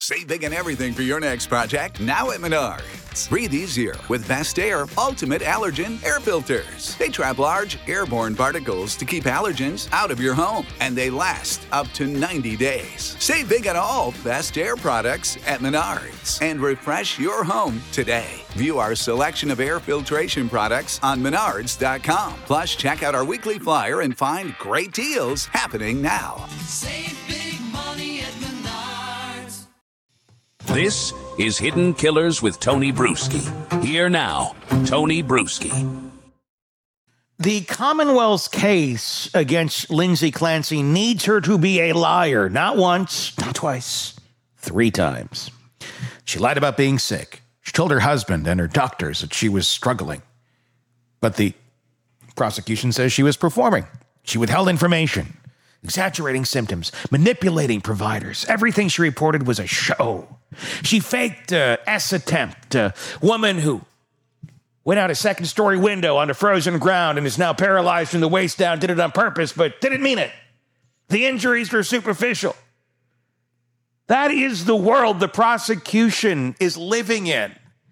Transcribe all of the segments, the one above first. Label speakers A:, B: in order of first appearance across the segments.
A: Save big on everything for your next project now at Menards. Breathe easier with Best Air Ultimate Allergen Air Filters. They trap large airborne particles to keep allergens out of your home, and they last up to 90 days. Save big on all Best Air products at Menards and refresh your home today. View our selection of air filtration products on Menards.com. Plus, check out our weekly flyer and find great deals happening now.
B: Save big money at Menards.
C: This is Hidden Killers with Tony Bruschi. Here now, Tony Bruschi.
D: The Commonwealth's case against Lindsay Clancy needs her to be a liar. Not once, not twice, 3 times. She lied about being sick. She told her husband and her doctors that she was struggling. But the prosecution says she was performing. She withheld information, exaggerating symptoms, manipulating providers. Everything she reported was a show. She faked a S attempt, a woman who went out a second-story window onto frozen ground and is now paralyzed from the waist down, did it on purpose, but didn't mean it. The injuries were superficial. That is the world the prosecution is living in.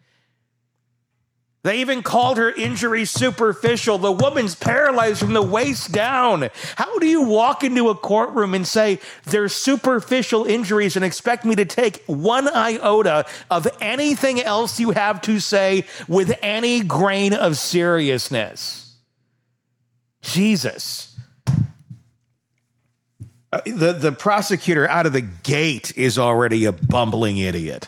D: They even called her injury superficial. The woman's paralyzed from the waist down. How do you walk into a courtroom and say they're superficial injuries and expect me to take one iota of anything else you have to say with any grain of seriousness? Jesus. The prosecutor out of the gate is already a bumbling idiot.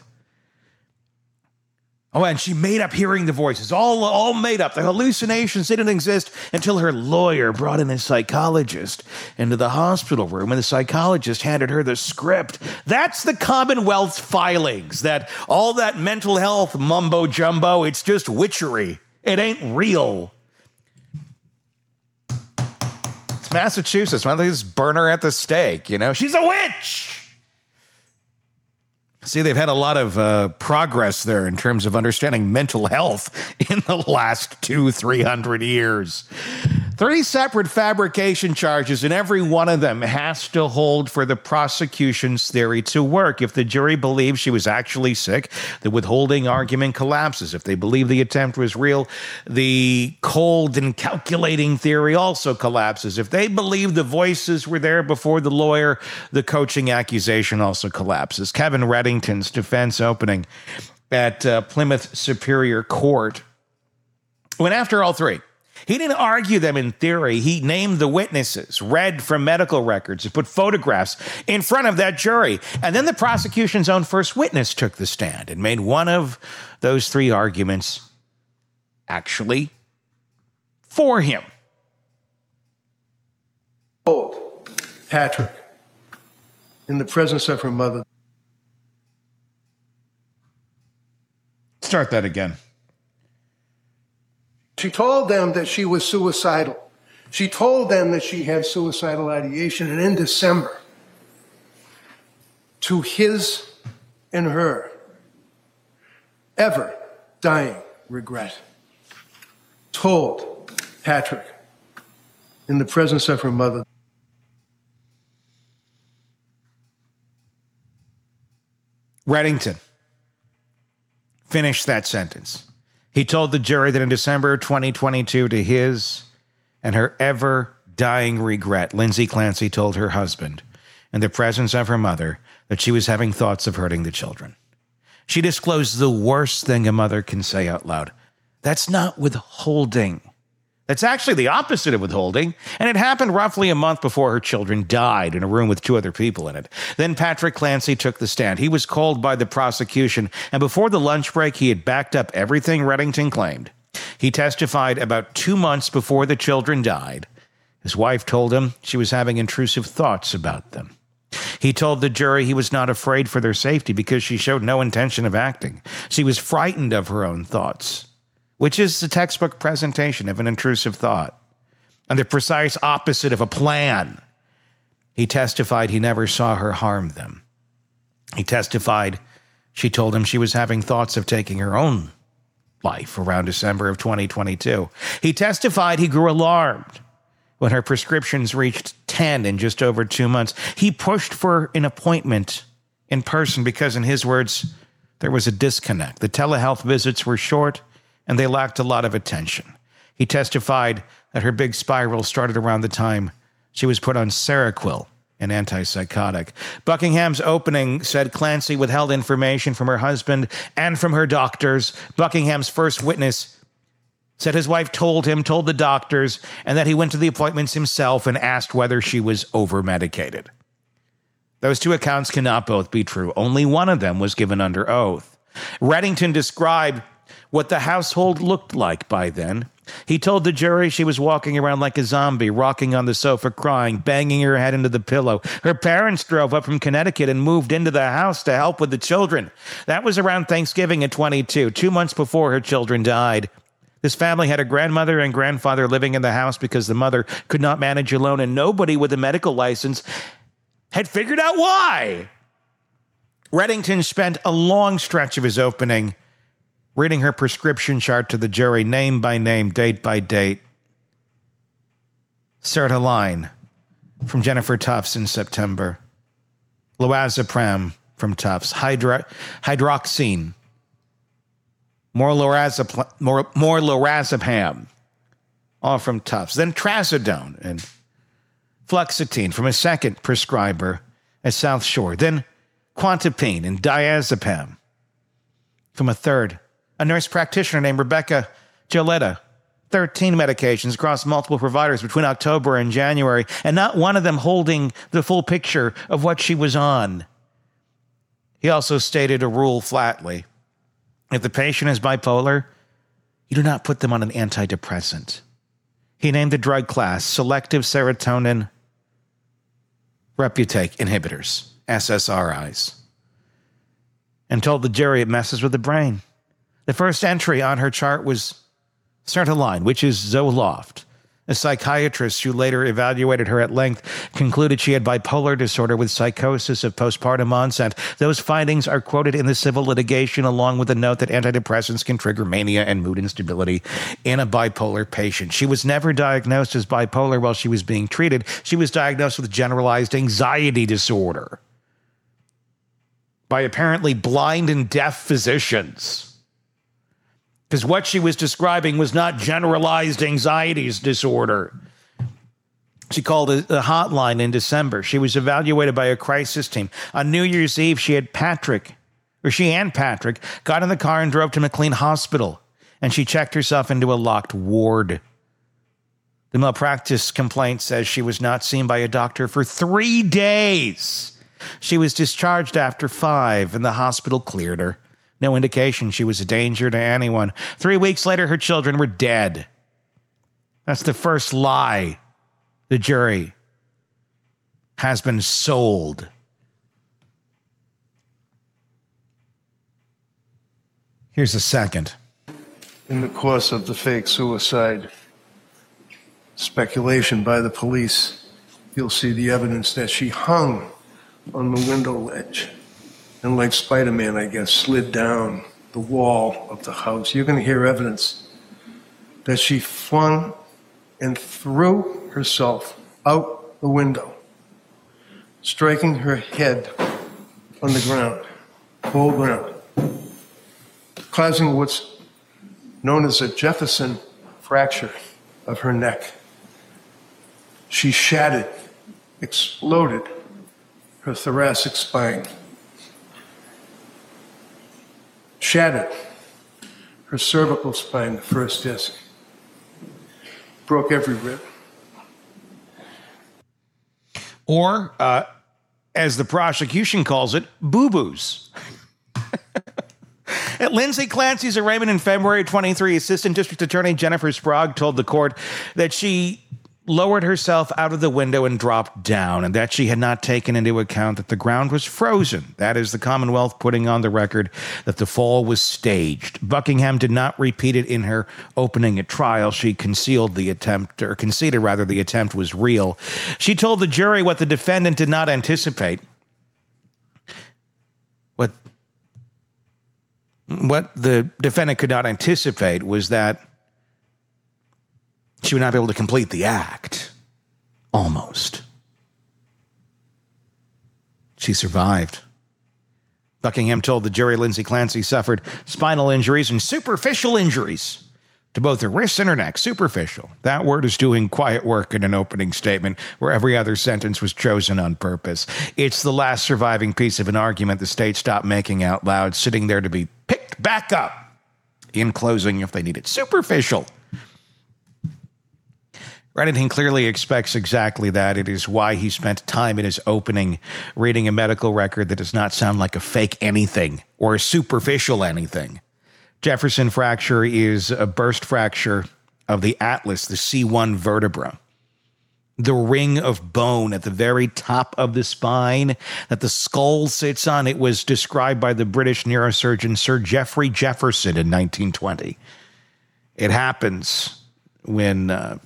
D: Oh, and she made up hearing the voices, all made up. The hallucinations didn't exist until her lawyer brought in a psychologist into the hospital room, and the psychologist handed her the script. That's the Commonwealth's filings, that all that mental health mumbo-jumbo, it's just witchery. It ain't real. It's Massachusetts. Why don't they just burn her at the stake, you know? She's a witch! See, they've had a lot of progress there in terms of understanding mental health in the last 200-300 years. 3 separate fabrication charges, and every one of them has to hold for the prosecution's theory to work. If the jury believes she was actually sick, the withholding argument collapses. If they believe the attempt was real, the cold and calculating theory also collapses. If they believe the voices were there before the lawyer, the coaching accusation also collapses. Kevin Reddington's defense opening at Plymouth Superior Court went after all 3. He didn't argue them in theory. He named the witnesses, read from medical records, and put photographs in front of that jury. And then the prosecution's own first witness took the stand and made one of those 3 arguments actually for him.
E: Told Patrick, in the presence of her mother.
D: Start that again.
E: She told them that she was suicidal. She told them that she had suicidal ideation. And in December, to his and her ever dying regret, told Patrick, in the presence of her mother.
D: Reddington finished that sentence. He told the jury that in December 2022, to his and her ever-dying regret, Lindsay Clancy told her husband, in the presence of her mother, that she was having thoughts of hurting the children. She disclosed the worst thing a mother can say out loud. That's not withholding. That's actually the opposite of withholding, and it happened roughly a month before her children died in a room with 2 other people in it. Then Patrick Clancy took the stand. He was called by the prosecution, and before the lunch break, he had backed up everything Reddington claimed. He testified about 2 months before the children died. His wife told him she was having intrusive thoughts about them. He told the jury he was not afraid for their safety because she showed no intention of acting. She was frightened of her own thoughts, which is the textbook presentation of an intrusive thought and the precise opposite of a plan. He testified he never saw her harm them. He testified she told him she was having thoughts of taking her own life around December of 2022. He testified he grew alarmed when her prescriptions reached 10 in just over 2 months. He pushed for an appointment in person because, in his words, there was a disconnect. The telehealth visits were short and they lacked a lot of attention. He testified that her big spiral started around the time she was put on Seroquel, an antipsychotic. Buckingham's opening said Clancy withheld information from her husband and from her doctors. Buckingham's first witness said his wife told the doctors, and that he went to the appointments himself and asked whether she was over-medicated. Those two accounts cannot both be true. Only one of them was given under oath. Reddington described what the household looked like by then. He told the jury she was walking around like a zombie, rocking on the sofa, crying, banging her head into the pillow. Her parents drove up from Connecticut and moved into the house to help with the children. That was around Thanksgiving at 22, 2 months before her children died. This family had a grandmother and grandfather living in the house because the mother could not manage alone, and nobody with a medical license had figured out why. Reddington spent a long stretch of his opening reading her prescription chart to the jury, name by name, date by date. Sertraline from Jennifer Tufts in September. Lorazepam from Tufts. Hydroxine. More lorazepam. All from Tufts. Then trazodone and fluoxetine from a second prescriber at South Shore. Then quantapine and diazepam from a third. A nurse practitioner named Rebecca Gioletta. 13 medications across multiple providers between October and January, and not one of them holding the full picture of what she was on. He also stated a rule flatly. If the patient is bipolar, you do not put them on an antidepressant. He named the drug class selective serotonin reuptake inhibitors, SSRIs, and told the jury it messes with the brain. The first entry on her chart was Sertraline, which is Zoloft. A psychiatrist who later evaluated her at length concluded she had bipolar disorder with psychosis of postpartum onset. Those findings are quoted in the civil litigation, along with a note that antidepressants can trigger mania and mood instability in a bipolar patient. She was never diagnosed as bipolar while she was being treated. She was diagnosed with generalized anxiety disorder by apparently blind and deaf physicians. Because what she was describing was not generalized anxiety disorder. She called a hotline in December. She was evaluated by a crisis team. On New Year's Eve, she and Patrick got in the car and drove to McLean Hospital, and she checked herself into a locked ward. The malpractice complaint says she was not seen by a doctor for 3 days. She was discharged after 5, and the hospital cleared her. No indication she was a danger to anyone. 3 weeks later, her children were dead. That's the first lie the jury has been sold. Here's a second.
E: In the course of the fake suicide speculation by the police, you'll see the evidence that she hung on the window ledge. And like Spider-Man, I guess, slid down the wall of the house. You're going to hear evidence that she flung and threw herself out the window, striking her head on the ground, full ground, causing what's known as a Jefferson fracture of her neck. She shattered, exploded her thoracic spine. Shattered her cervical spine, the first disc. Broke every rib.
D: Or, as the prosecution calls it, boo-boos. At Lindsay Clancy's arraignment in February 23, Assistant District Attorney Jennifer Sprague told the court that she lowered herself out of the window and dropped down, and that she had not taken into account that the ground was frozen. That is the Commonwealth putting on the record that the fall was staged. Buckingham did not repeat it in her opening at trial. She conceded the attempt was real. She told the jury what the defendant did not anticipate. What the defendant could not anticipate was that she would not be able to complete the act. Almost. She survived. Buckingham told the jury Lindsay Clancy suffered spinal injuries and superficial injuries to both her wrists and her neck. Superficial. That word is doing quiet work in an opening statement where every other sentence was chosen on purpose. It's the last surviving piece of an argument the state stopped making out loud, sitting there to be picked back up in closing if they need it. Superficial. Reddington clearly expects exactly that. It is why he spent time in his opening reading a medical record that does not sound like a fake anything or a superficial anything. Jefferson fracture is a burst fracture of the atlas, the C1 vertebra. The ring of bone at the very top of the spine that the skull sits on. It was described by the British neurosurgeon Sir Geoffrey Jefferson in 1920. It happens when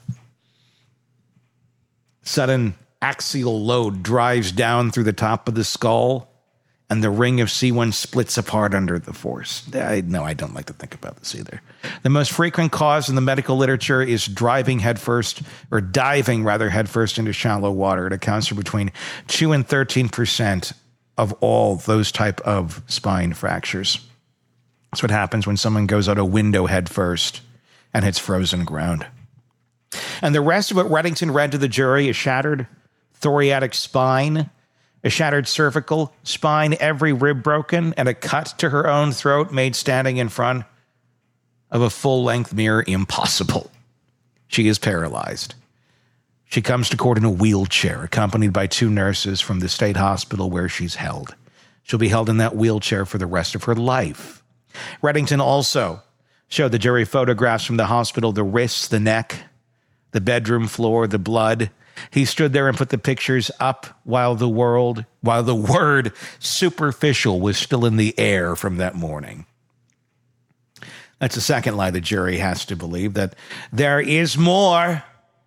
D: sudden axial load drives down through the top of the skull and the ring of C1 splits apart under the force. I don't like to think about this either. The most frequent cause in the medical literature is diving headfirst into shallow water. It accounts for between 2 and 13% of all those type of spine fractures. That's what happens when someone goes out a window headfirst and hits frozen ground. And the rest of what Reddington read to the jury: a shattered thoracic spine, a shattered cervical spine, every rib broken, and a cut to her own throat made standing in front of a full-length mirror impossible. She is paralyzed. She comes to court in a wheelchair, accompanied by 2 nurses from the state hospital where she's held. She'll be held in that wheelchair for the rest of her life. Reddington also showed the jury photographs from the hospital, the wrists, the neck, the bedroom floor, the blood. He stood there and put the pictures up while the word superficial was still in the air from that morning. That's the second lie the jury has to believe, that there is more.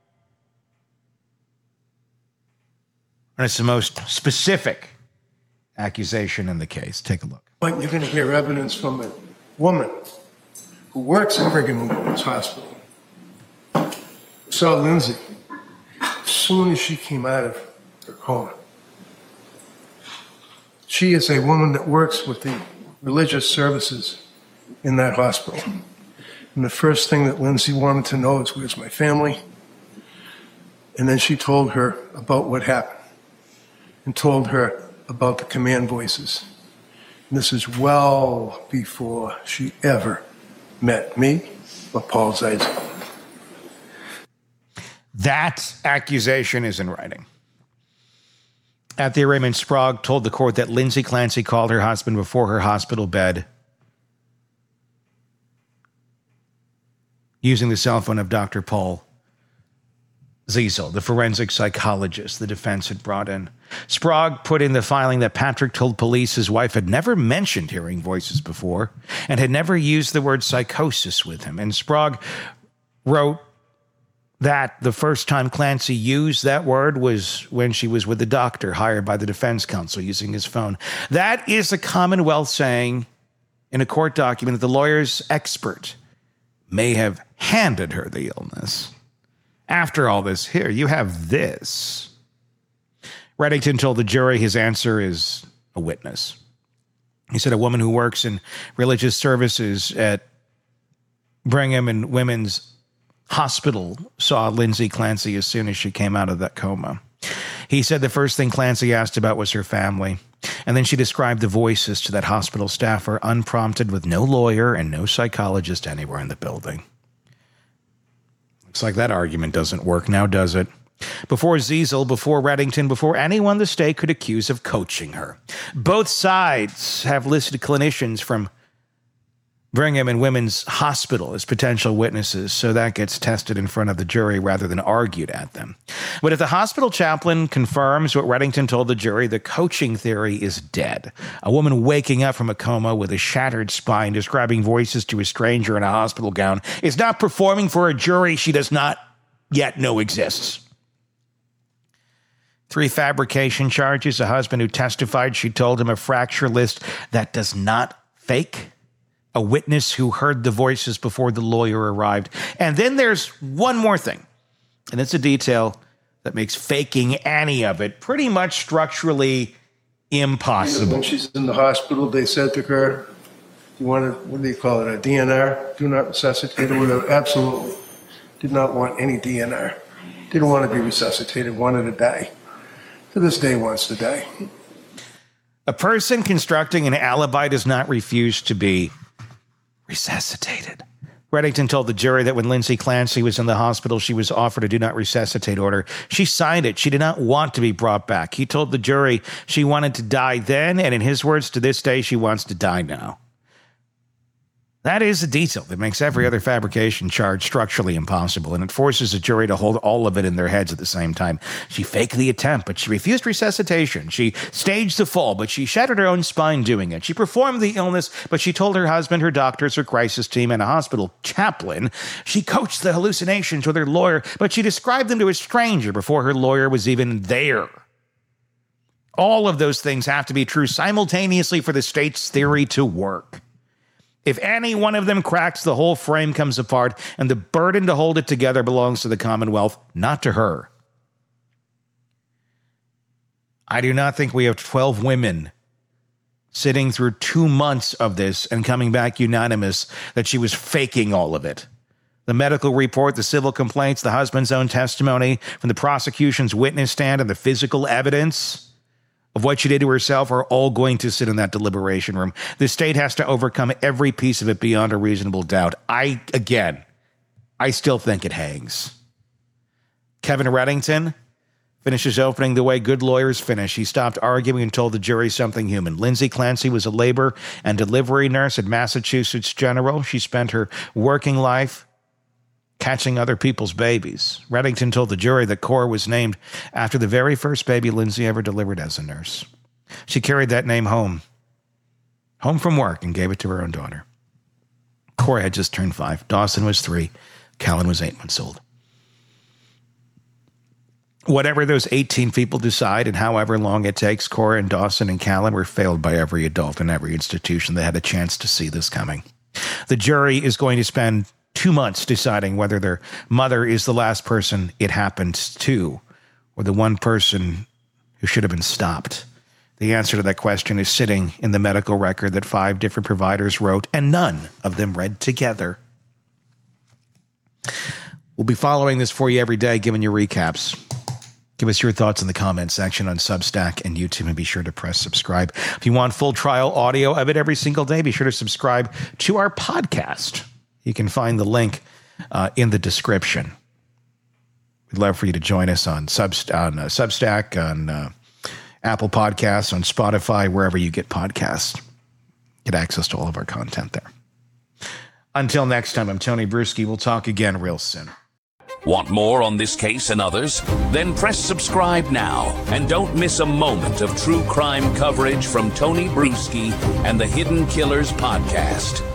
D: And it's the most specific accusation in the case. Take a look.
E: But you're going to hear evidence from a woman who works at Brigham and Women's Hospital. Saw Lindsay as soon as she came out of her coma. She is a woman that works with the religious services in that hospital. And the first thing that Lindsay wanted to know is, where's my family? And then she told her about what happened and told her about the command voices. And this is well before she ever met me or Paul Zeidler.
D: That accusation is in writing. At the arraignment, Sprague told the court that Lindsay Clancy called her husband before her hospital bed using the cell phone of Dr. Paul Ziesel, the forensic psychologist the defense had brought in. Sprague put in the filing that Patrick told police his wife had never mentioned hearing voices before and had never used the word psychosis with him. And Sprague wrote that the first time Clancy used that word was when she was with the doctor hired by the defense counsel using his phone. That is a Commonwealth saying in a court document that the lawyer's expert may have handed her the illness. After all this, here, you have this. Reddington told the jury his answer is a witness. He said a woman who works in religious services at Brigham and Women's Hospital saw Lindsay Clancy as soon as she came out of that coma. He said the first thing Clancy asked about was her family, and then she described the voices to that hospital staffer, unprompted, with no lawyer and no psychologist anywhere in the building. Looks like that argument doesn't work now, does it? Before Ziesel, before Reddington, before anyone the state could accuse of coaching her. Both sides have listed clinicians from Brigham and Women's Hospital as potential witnesses, so that gets tested in front of the jury rather than argued at them. But if the hospital chaplain confirms what Reddington told the jury, the coaching theory is dead. A woman waking up from a coma with a shattered spine, describing voices to a stranger in a hospital gown, is not performing for a jury she does not yet know exists. 3 fabrication charges, a husband who testified she told him a fracture list that does not fake, a witness who heard the voices before the lawyer arrived. And then there's one more thing, and it's a detail that makes faking any of it pretty much structurally Impossible.
E: When she's in the hospital, they said to her, you wanted, what do you call it, a DNR? Do not resuscitate her. Whatever. Absolutely. Did not want any DNR. Didn't want to be resuscitated, wanted to die. To this day wants to die.
D: A person constructing an alibi does not refuse to be resuscitated. Reddington told the jury that when Lindsay Clancy was in the hospital, she was offered a do not resuscitate order. She signed it. She did not want to be brought back. He told the jury she wanted to die then, and in his words, to this day, she wants to die now. That is a detail that makes every other fabrication charge structurally impossible, and it forces a jury to hold all of it in their heads at the same time. She faked the attempt, but she refused resuscitation. She staged the fall, but she shattered her own spine doing it. She performed the illness, but she told her husband, her doctors, her crisis team, and a hospital chaplain. She coached the hallucinations with her lawyer, but she described them to a stranger before her lawyer was even there. All of those things have to be true simultaneously for the state's theory to work. If any one of them cracks, the whole frame comes apart, and the burden to hold it together belongs to the Commonwealth, not to her. I do not think we have 12 women sitting through 2 months of this and coming back unanimous that she was faking all of it. The medical report, the civil complaints, the husband's own testimony from the prosecution's witness stand, and the physical evidence of what she did to herself are all going to sit in that deliberation room. The state has to overcome every piece of it beyond a reasonable doubt. I still think it hangs. Kevin Reddington finishes opening the way good lawyers finish. He stopped arguing and told the jury something human. Lindsay Clancy was a labor and delivery nurse at Massachusetts General. She spent her working life catching other people's babies. Reddington told the jury that Cora was named after the very first baby Lindsay ever delivered as a nurse. She carried that name home from work, and gave it to her own daughter. Cora had just turned 5. Dawson was 3. Callan was 8 months old. Whatever those 18 people decide and however long it takes, Cora and Dawson and Callan were failed by every adult in every institution that had a chance to see this coming. The jury is going to spend 2 months deciding whether their mother is the last person it happened to, or the one person who should have been stopped. The answer to that question is sitting in the medical record that 5 different providers wrote, and none of them read together. We'll be following this for you every day, giving you recaps. Give us your thoughts in the comments section on Substack and YouTube, and be sure to press subscribe. If you want full trial audio of it every single day, be sure to subscribe to our podcast. You can find the link in the description. We'd love for you to join us on Substack, on Apple Podcasts, on Spotify, wherever you get podcasts. Get access to all of our content there. Until next time, I'm Tony Bruschi. We'll talk again real soon.
C: Want more on this case and others? Then press subscribe now and don't miss a moment of true crime coverage from Tony Bruschi and the Hidden Killers podcast.